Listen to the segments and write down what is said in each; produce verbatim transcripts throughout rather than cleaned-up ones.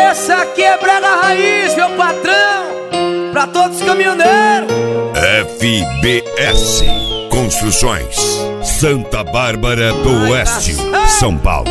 Essa aqui é brega raiz, meu patrão, pra todos os caminhoneiros. F B S Construções, Santa Bárbara do Oeste, São Paulo.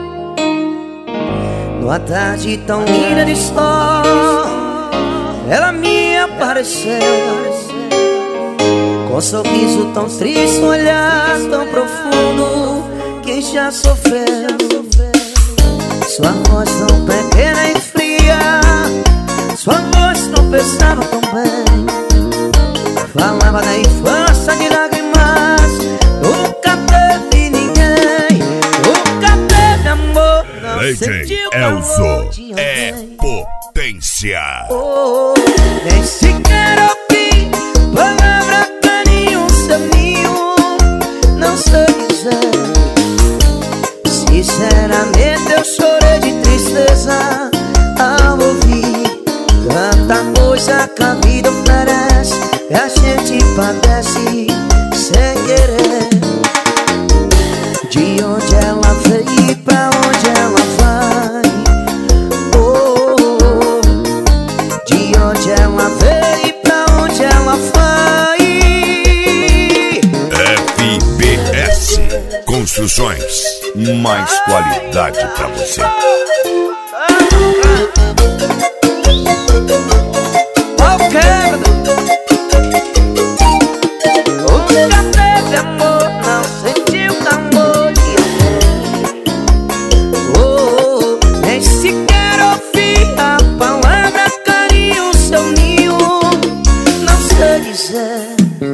Numa tarde tão linda de sol, ela me apareceu, com um sorriso tão triste, um olhar tão profundo. Quem já sofreu, sua voz tão pequena e fria, sua voz não pensava tão bem. Falava da infância de lágrimas, nunca teve ninguém, nunca teve amor, não sentiu Elzo é potência. Oh, nem sequer ouvi palavra, carinho, seu ninho, não sei dizer. Sinceramente eu chorei de tristeza ao ouvir tanta coisa que a vida oferece e a gente padece sem querer. De onde ela veio e pra onde ela vai, oh, oh, oh. De onde ela veio e pra onde ela vai. F B S Construções, mais qualidade pra você. Nunca teve amor, não sentiu calor de alguém. Oh, nem sequer ouvi a palavra, carinho, seu ninho, não sei dizer.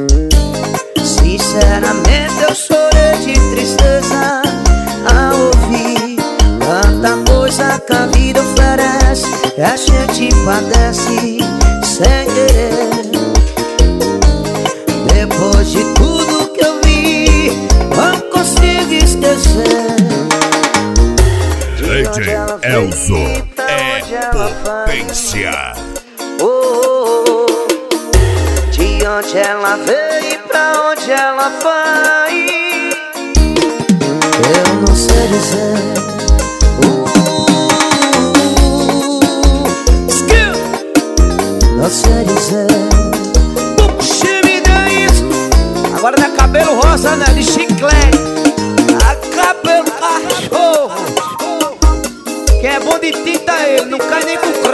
Sinceramente eu chorei de tristeza ao ouvir tanta coisa que a vida oferece e a gente padece sem querer. Depois de tudo que eu vi, não consigo esquecer. D J Elzo é potência. Oh, oh, oh. De onde ela veio e pra onde ela vai, eu não sei dizer. uh, Skill, não sei dizer. Puxa, me dá isso. Agora não é cabelo rosa, né? De chiclete. A cabelo cachorro. Quem é bom de tinta ele, não cai nem com